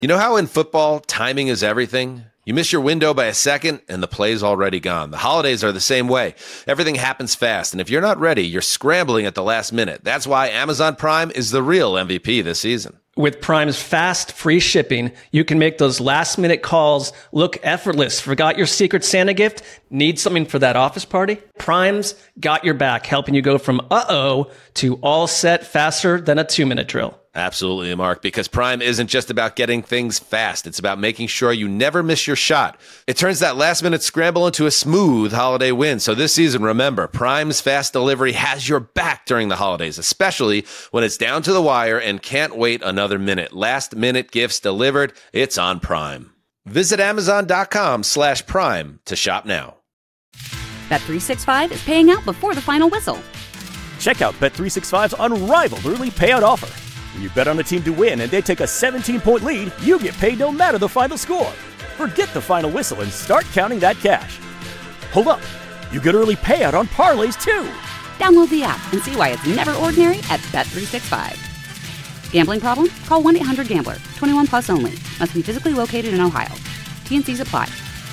You know how in football, timing is everything? You miss your window by a second, and the play's already gone. The holidays are the same way. Everything happens fast, and if you're not ready, you're scrambling at the last minute. That's why Amazon Prime is the real MVP this season. With Prime's fast, free shipping, you can make those last-minute calls look effortless. Forgot your Secret Santa gift? Need something for that office party? Prime's got your back, helping you go from uh-oh to all set faster than a 2-minute drill. Absolutely, Mark, because Prime isn't just about getting things fast. It's about making sure you never miss your shot. It turns that last-minute scramble into a smooth holiday win. So this season, remember, Prime's fast delivery has your back during the holidays, especially when it's down to the wire and can't wait another minute. Last-minute gifts delivered. It's on Prime. Visit Amazon.com/Prime to shop now. Bet365 is paying out before the final whistle. Check out Bet365's unrivaled early payout offer. When you bet on a team to win and they take a 17-point lead, you get paid no matter the final score. Forget the final whistle and start counting that cash. Hold up. You get early payout on parlays, too. Download the app and see why it's never ordinary at Bet365. Gambling problem? Call 1-800-GAMBLER. 21 plus only. Must be physically located in Ohio. T&Cs apply.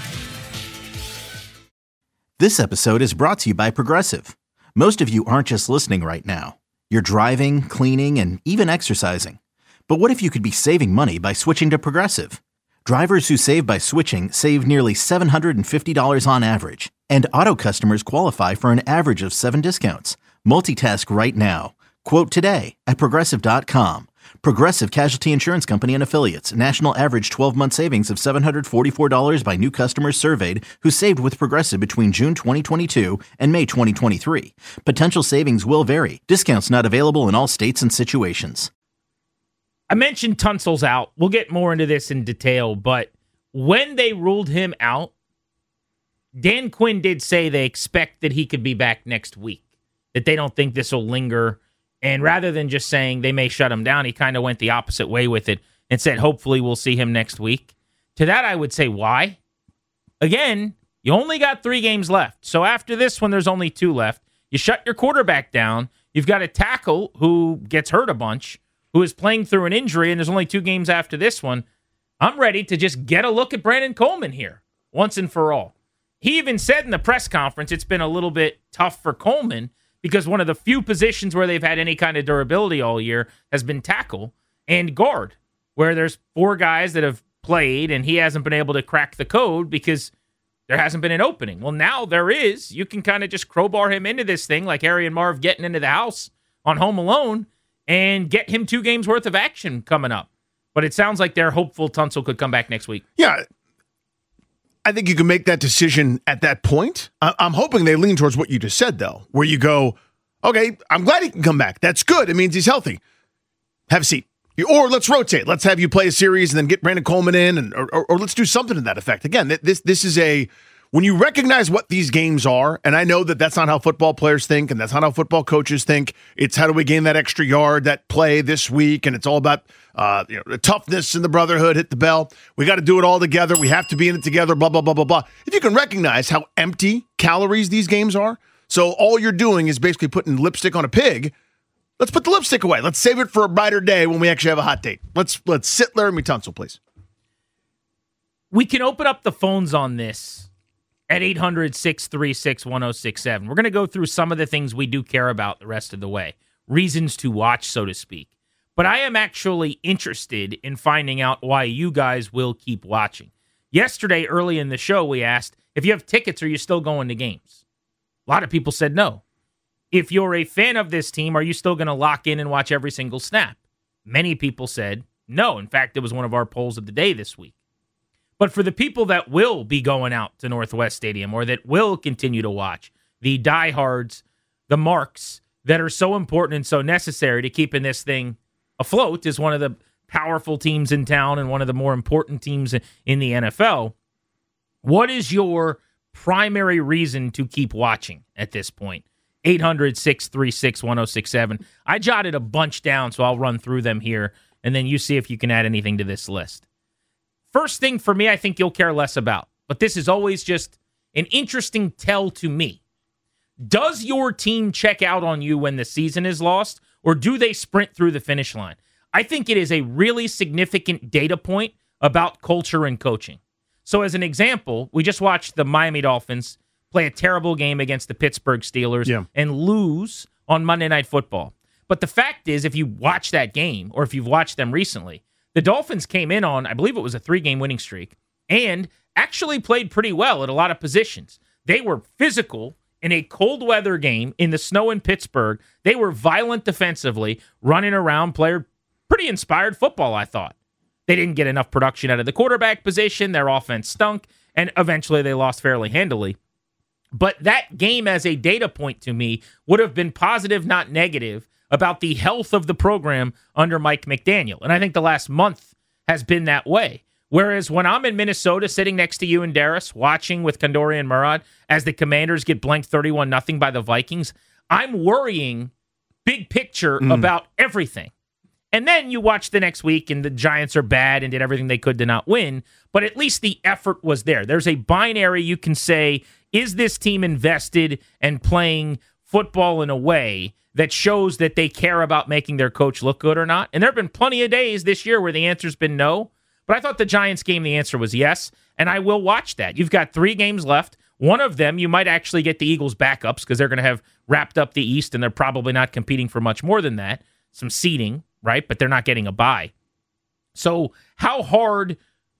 This episode is brought to you by Progressive. Most of you aren't just listening right now. You're driving, cleaning, and even exercising. But what if you could be saving money by switching to Progressive? Drivers who save by switching save nearly $750 on average. And auto customers qualify for an average of 7 discounts. Multitask right now. Quote today at Progressive.com. Progressive Casualty Insurance Company and Affiliates. National average 12-month savings of $744 by new customers surveyed who saved with Progressive between June 2022 and May 2023. Potential savings will vary. Discounts not available in all states and situations. I mentioned Tunsil's out. We'll get more into this in detail, but when they ruled him out, Dan Quinn did say they expect that he could be back next week, that they don't think this will linger. And rather than just saying they may shut him down, he kind of went the opposite way with it and said, hopefully we'll see him next week. To that, I would say, why? Again, you only got 3 games left. So after this one, there's only 2 left. You shut your quarterback down. You've got a tackle who gets hurt a bunch, who is playing through an injury, and there's only 2 games after this one. I'm ready to just get a look at Brandon Coleman here once and for all. He even said in the press conference it's been a little bit tough for Coleman because one of the few positions where they've had any kind of durability all year has been tackle and guard, where there's 4 guys that have played and he hasn't been able to crack the code because there hasn't been an opening. Well, now there is. You can kind of just crowbar him into this thing like Harry and Marv getting into the house on Home Alone and get him 2 games worth of action coming up. But it sounds like they're hopeful Tunsil could come back next week. Yeah, I think you can make that decision at that point. I'm hoping they lean towards what you just said, though, where you go, okay, I'm glad he can come back. That's good. It means he's healthy. Have a seat. Or let's rotate. Let's have you play a series and then get Brandon Coleman in, or let's do something to that effect. Again, this is when you recognize what these games are, and I know that that's not how football players think, and that's not how football coaches think. It's how do we gain that extra yard, that play this week, and it's all about the toughness and the brotherhood, hit the bell. We got to do it all together. We have to be in it together, blah, blah, blah, blah, blah. If you can recognize how empty calories these games are, so all you're doing is basically putting lipstick on a pig, let's put the lipstick away. Let's save it for a brighter day when we actually have a hot date. Let's sit Laramie Tunsil, please. We can open up the phones on this at 800-636-1067. We're going to go through some of the things we do care about the rest of the way. Reasons to watch, so to speak. But I am actually interested in finding out why you guys will keep watching. Yesterday, early in the show, we asked, if you have tickets, are you still going to games? A lot of people said no. If you're a fan of this team, are you still going to lock in and watch every single snap? Many people said no. In fact, it was one of our polls of the day this week. But for the people that will be going out to Northwest Stadium or that will continue to watch, the diehards, the marks that are so important and so necessary to keeping this thing afloat as one of the powerful teams in town and one of the more important teams in the NFL, what is your primary reason to keep watching at this point? 800-636-1067. I jotted a bunch down, so I'll run through them here, and then you see if you can add anything to this list. First thing for me, I think you'll care less about, but this is always just an interesting tell to me. Does your team check out on you when the season is lost, or do they sprint through the finish line? I think it is a really significant data point about culture and coaching. So as an example, we just watched the Miami Dolphins play a terrible game against the Pittsburgh Steelers and lose on Monday Night Football. But the fact is, if you watch that game, or if you've watched them recently, the Dolphins came in on, I believe it was a 3-game winning streak, and actually played pretty well at a lot of positions. They were physical in a cold weather game in the snow in Pittsburgh. They were violent defensively, running around, played pretty inspired football, I thought. They didn't get enough production out of the quarterback position. Their offense stunk, and eventually they lost fairly handily. But that game as a data point to me would have been positive, not negative, about the health of the program under Mike McDaniel. And I think the last month has been that way. Whereas when I'm in Minnesota sitting next to you and Darius, watching with Kandori and Murad as the Commanders get blanked 31-0 by the Vikings, I'm worrying big picture about everything. And then you watch the next week and the Giants are bad and did everything they could to not win, but at least the effort was there. There's a binary you can say, is this team invested and playing football in a way that shows that they care about making their coach look good or not? And there have been plenty of days this year where the answer's been no, but I thought the Giants game, the answer was yes, and I will watch that. You've got 3 games left. One of them, you might actually get the Eagles backups because they're going to have wrapped up the East and they're probably not competing for much more than that. Some seeding, right? But they're not getting a bye. So how hard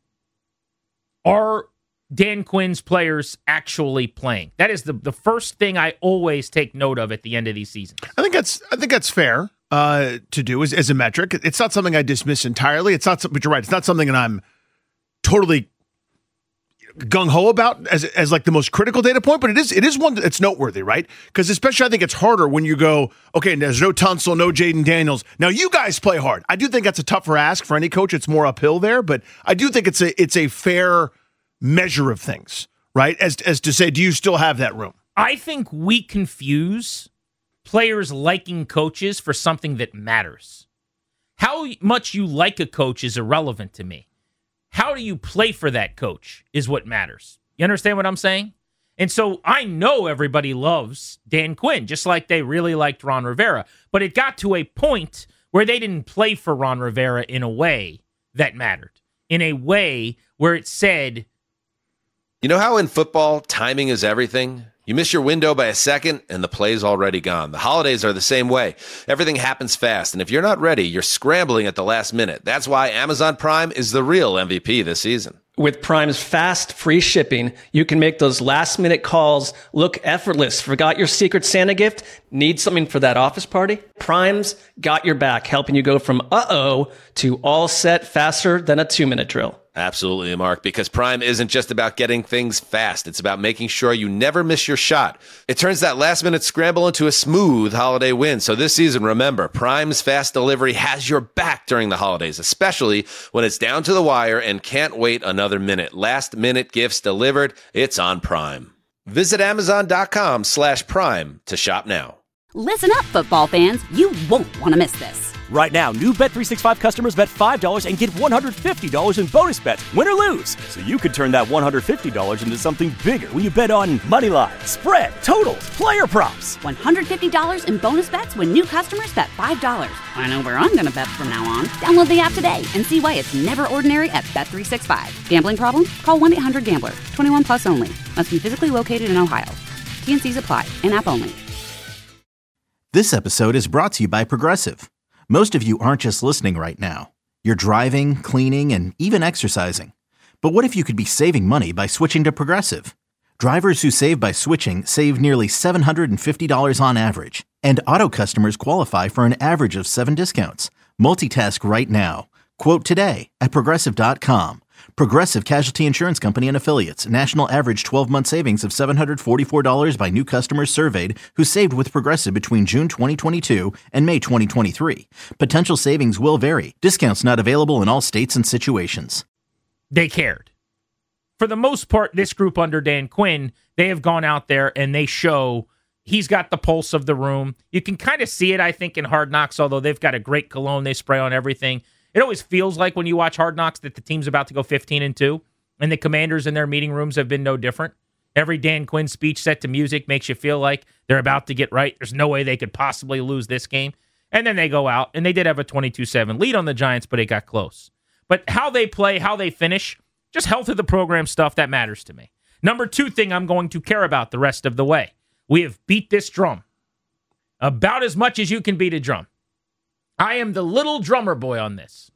are Dan Quinn's players actually playing? That is the first thing I always take note of at the end of these seasons. I think that's fair to do as a metric. It's not something I dismiss entirely. It's not, but you're right. It's not something that I'm totally gung-ho about as like the most critical data point, but it is one that's noteworthy, right? Because especially I think it's harder when you go, okay, there's no Tunsil, no Jaden Daniels. Now you guys play hard. I do think that's a tougher ask for any coach. It's more uphill there, but I do think it's a fair measure of things, right? As to say, do you still have that room? I think we confuse players liking coaches for something that matters. How much you like a coach is irrelevant to me. How do you play for that coach is what matters. You understand what I'm saying? And so I know everybody loves Dan Quinn, just like they really liked Ron Rivera. But it got to a point where they didn't play for Ron Rivera in a way that mattered, in a way where it said, you know how in football, timing is everything? You miss your window by a second, and the play's already gone. The holidays are the same way. Everything happens fast, and if you're not ready, you're scrambling at the last minute. That's why Amazon Prime is the real MVP this season. With Prime's fast, free shipping, you can make those last-minute calls look effortless. Forgot your Secret Santa gift? Need something for that office party? Prime's got your back, helping you go from uh-oh to all set faster than a 2-minute drill. Absolutely, Mark, because Prime isn't just about getting things fast. It's about making sure you never miss your shot. It turns that last-minute scramble into a smooth holiday win. So this season, remember, Prime's fast delivery has your back during the holidays, especially when it's down to the wire and can't wait another minute. Last-minute gifts delivered. It's on Prime. Visit Amazon.com/Prime to shop now. Listen up, football fans. You won't want to miss this. Right now, new Bet365 customers bet $5 and get $150 in bonus bets, win or lose. So you could turn that $150 into something bigger when you bet on money line, spread, totals, player props. $150 in bonus bets when new customers bet $5. I know where I'm going to bet from now on. Download the app today and see why it's never ordinary at Bet365. Gambling problem? Call 1-800-GAMBLER. 21 plus only. Must be physically located in Ohio. T&Cs apply. In-app only. This episode is brought to you by Progressive. Most of you aren't just listening right now. You're driving, cleaning, and even exercising. But what if you could be saving money by switching to Progressive? Drivers who save by switching save nearly $750 on average. And auto customers qualify for an average of 7 discounts. Multitask right now. Quote today at Progressive.com. Progressive Casualty Insurance Company and Affiliates. National average 12-month savings of $744 by new customers surveyed who saved with Progressive between June 2022 and May 2023. Potential savings will vary. Discounts not available in all states and situations. They cared. For the most part, this group under Dan Quinn, they have gone out there and they show he's got the pulse of the room. You can kind of see it, I think, in Hard Knocks, although they've got a great cologne they spray on everything. It always feels like when you watch Hard Knocks that the team's about to go 15-2, and the Commanders in their meeting rooms have been no different. Every Dan Quinn speech set to music makes you feel like they're about to get right. There's no way they could possibly lose this game. And then they go out, and they did have a 22-7 lead on the Giants, but it got close. But how they play, how they finish, just health of the program stuff, that matters to me. Number 2 thing I'm going to care about the rest of the way. We have beat this drum about as much as you can beat a drum. I am the little drummer boy on this.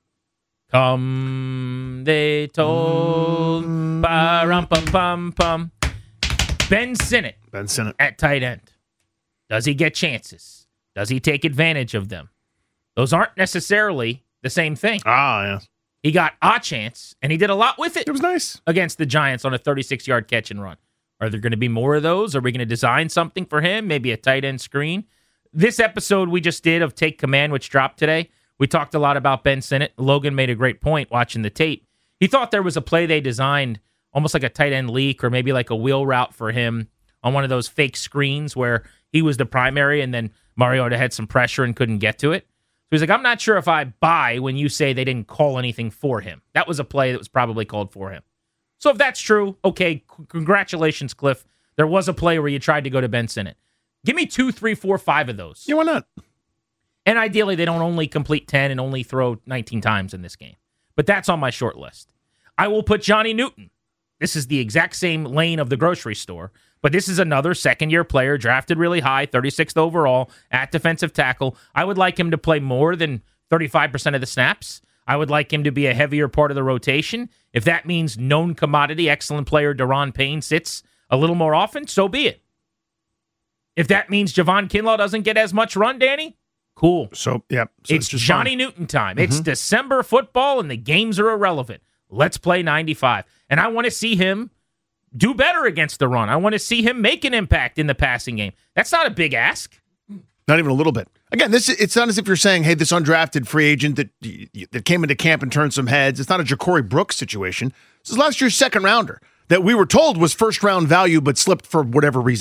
Come, they told, ba-rum-pum-pum-pum. Ben Sinnott at tight end. Does he get chances? Does he take advantage of them? Those aren't necessarily the same thing. Yeah. He got a chance, and he did a lot with it. It was nice. Against the Giants on a 36-yard catch and run. Are there going to be more of those? Are we going to design something for him? Maybe a tight end screen? This episode we just did of Take Command, which dropped today, we talked a lot about Ben Sinnott. Logan made a great point watching the tape. He thought there was a play they designed, almost like a tight end leak or maybe like a wheel route for him on one of those fake screens where he was the primary and then Mariota had some pressure and couldn't get to it. So he's like, I'm not sure if I buy when you say they didn't call anything for him. That was a play that was probably called for him. So if that's true, okay, congratulations, Cliff. There was a play where you tried to go to Ben Sinnott. Give me 2, 3, 4, 5 of those. Yeah, why not? And ideally, they don't only complete 10 and only throw 19 times in this game. But that's on my short list. I will put Johnny Newton. This is the exact same lane of the grocery store, but this is another second-year player, drafted really high, 36th overall, at defensive tackle. I would like him to play more than 35% of the snaps. I would like him to be a heavier part of the rotation. If that means known commodity, excellent player Daron Payne sits a little more often, so be it. If that means Javon Kinlaw doesn't get as much run, Danny, cool. So it's just Johnny Newton time. It's December football, and the games are irrelevant. Let's play 95. And I want to see him do better against the run. I want to see him make an impact in the passing game. That's not a big ask. Not even a little bit. Again, it's not as if you're saying, hey, this undrafted free agent that came into camp and turned some heads. It's not a Ja'Cory Brooks situation. This is last year's second rounder that we were told was first round value but slipped for whatever reason, ...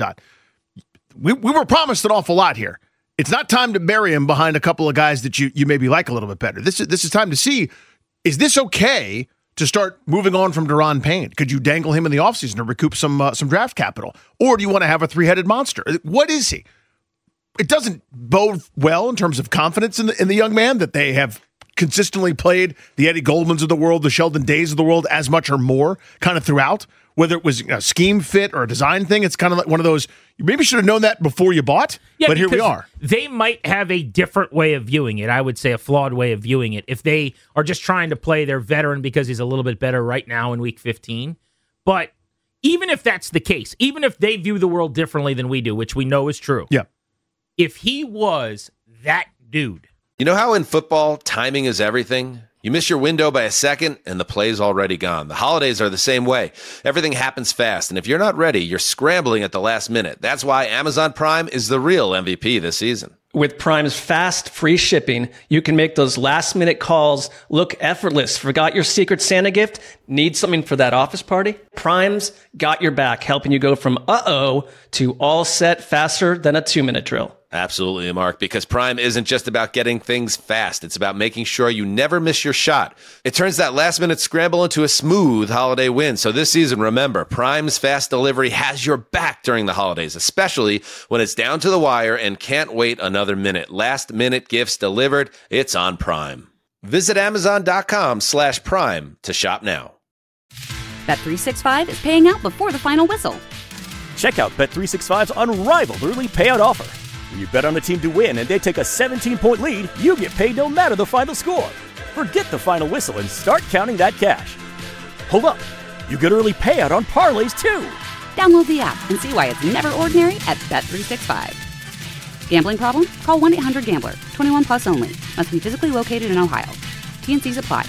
We were promised an awful lot here. It's not time to bury him behind a couple of guys that you maybe like a little bit better. This is time to see, is this okay to start moving on from Daron Payne? Could you dangle him in the offseason to recoup some draft capital? Or do you want to have a three-headed monster? What is he? It doesn't bode well in terms of confidence in the young man that they have consistently played the Eddie Goldmans of the world, the Sheldon Days of the world as much or more kind of throughout. Whether it was a scheme fit or a design thing, it's kind of like one of those, you maybe should have known that before you bought, but here we are. They might have a different way of viewing it. I would say a flawed way of viewing it. If they are just trying to play their veteran because he's a little bit better right now in week 15. But even if that's the case, even if they view the world differently than we do, which we know is true. Yeah. If he was that dude. You know how in football, timing is everything? You miss your window by a second, and the play's already gone. The holidays are the same way. Everything happens fast, and if you're not ready, you're scrambling at the last minute. That's why Amazon Prime is the real MVP this season. With Prime's fast, free shipping, you can make those last-minute calls look effortless. Forgot your Secret Santa gift? Need something for that office party? Prime's got your back, helping you go from uh-oh to all set faster than a 2-minute drill. Absolutely, Mark, because Prime isn't just about getting things fast. It's about making sure you never miss your shot. It turns that last-minute scramble into a smooth holiday win. So this season, remember, Prime's fast delivery has your back during the holidays, especially when it's down to the wire and can't wait another minute. Last-minute gifts delivered. It's on Prime. Visit Amazon.com/Prime to shop now. Bet365 is paying out before the final whistle. Check out Bet365's unrivaled early payout offer. When you bet on a team to win and they take a 17-point lead, you get paid no matter the final score. Forget the final whistle and start counting that cash. Hold up. You get early payout on parlays, too. Download the app and see why it's never ordinary at Bet365. Gambling problem? Call 1-800-GAMBLER. 21 plus only. Must be physically located in Ohio. T&Cs apply.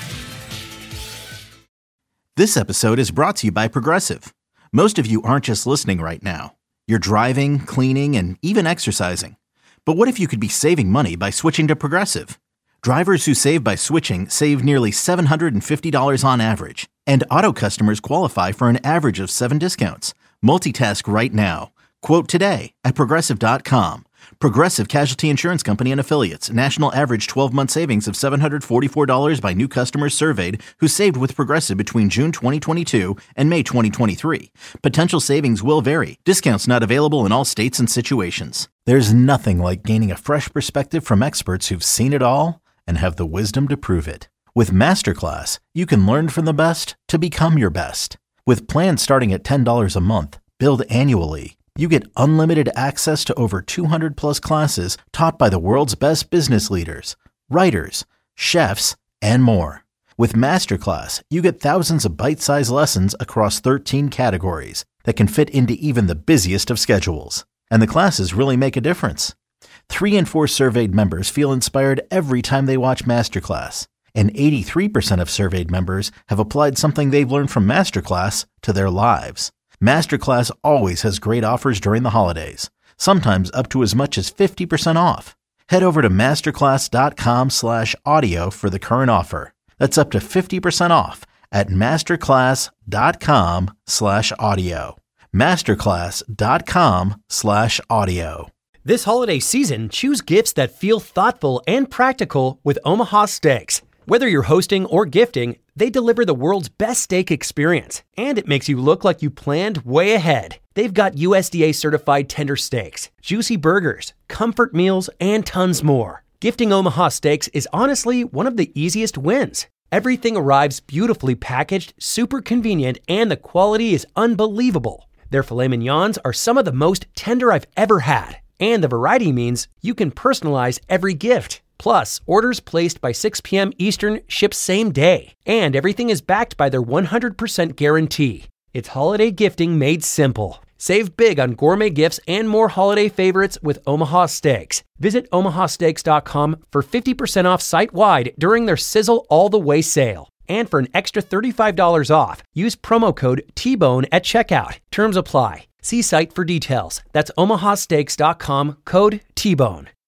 This episode is brought to you by Progressive. Most of you aren't just listening right now. You're driving, cleaning, and even exercising. But what if you could be saving money by switching to Progressive? Drivers who save by switching save nearly $750 on average. And auto customers qualify for an average of 7 discounts. Multitask right now. Quote today at Progressive.com. Progressive Casualty Insurance Company and Affiliates. National average 12-month savings of $744 by new customers surveyed who saved with Progressive between June 2022 and May 2023. Potential savings will vary. Discounts not available in all states and situations. There's nothing like gaining a fresh perspective from experts who've seen it all and have the wisdom to prove it. With Masterclass, you can learn from the best to become your best. With plans starting at $10 a month, billed annually, you get unlimited access to over 200 plus classes taught by the world's best business leaders, writers, chefs, and more. With Masterclass, you get thousands of bite-sized lessons across 13 categories that can fit into even the busiest of schedules. And the classes really make a difference. 3 in 4 surveyed members feel inspired every time they watch Masterclass. And 83% of surveyed members have applied something they've learned from Masterclass to their lives. Masterclass always has great offers during the holidays, sometimes up to as much as 50% off. Head over to masterclass.com/audio for the current offer. That's up to 50% off at masterclass.com/audio. masterclass.com/audio. This holiday season, choose gifts that feel thoughtful and practical with Omaha Steaks. Whether you're hosting or gifting, they deliver the world's best steak experience, and it makes you look like you planned way ahead. They've got USDA certified tender steaks, juicy burgers, comfort meals, and tons more. Gifting Omaha Steaks is honestly one of the easiest wins. Everything arrives beautifully packaged, super convenient, and the quality is unbelievable. Their filet mignons are some of the most tender I've ever had, and the variety means you can personalize every gift. Plus, orders placed by 6 p.m. Eastern ship same day, and everything is backed by their 100% guarantee. It's holiday gifting made simple. Save big on gourmet gifts and more holiday favorites with Omaha Steaks. Visit omahasteaks.com for 50% off site-wide during their Sizzle All the Way sale. And for an extra $35 off, use promo code TBONE at checkout. Terms apply. See site for details. That's omahasteaks.com, code TBONE.